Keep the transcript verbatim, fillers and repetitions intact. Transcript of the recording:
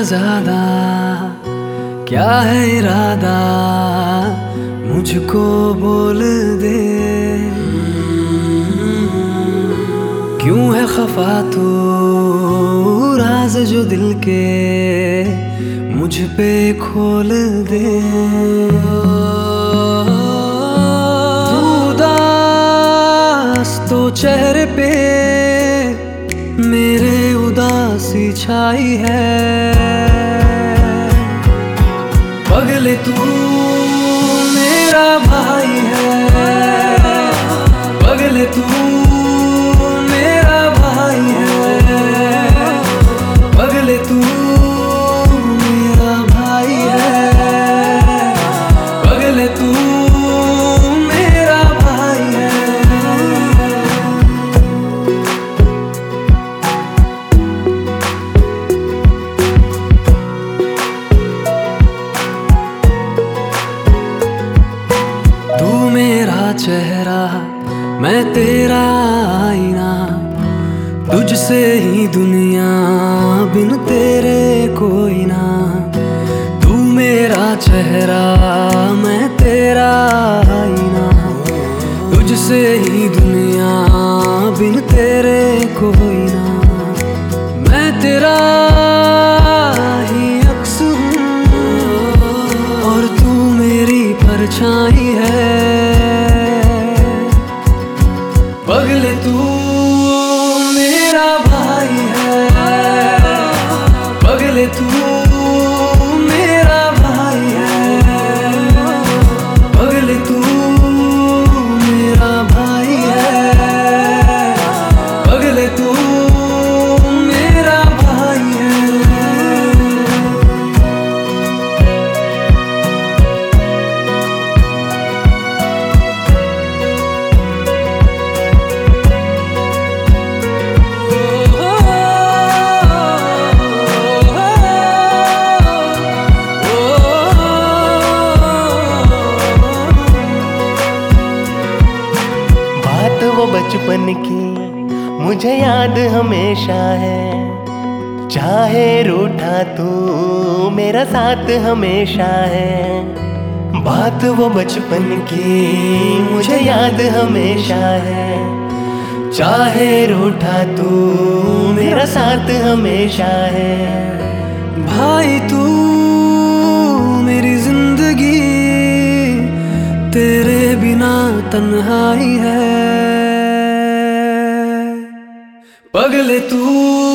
ज्यादा क्या है इरादा, मुझको बोल दे। क्यों है खफा तू, राज जो दिल के मुझ पे खोल दे। तू उदास तो चेहरे पे मेरे उदासी छाई है। पगले तू मेरा भाई है, पगले तू मेरा भाई है, पगले तू मेरा भाई है, पगले तू मेरा भाई है। तू मेरा चेहरा मैं तेरा आईना, तुझसे ही दुनिया बिन तेरे कोई ना। तू मेरा चेहरा मैं तेरा आईना, तुझसे ही दुनिया बिन तेरे कोई ना। मैं तेरा ही अक्स हूँ और तू मेरी परछाई है। पगले तू मेरा भाई है, पगले तू मेरा भाई है, पगले तू मेरा भाई है, पगले तू मेरा भाई है। वो बचपन की मुझे याद हमेशा है, चाहे रूठा तू मेरा साथ हमेशा है। बात वो बचपन की मुझे याद हमेशा है, चाहे रूठा तू मेरा साथ हमेशा है। भाई तू मेरी जिंदगी, तेरे बिना तन्हाई है। पगले तू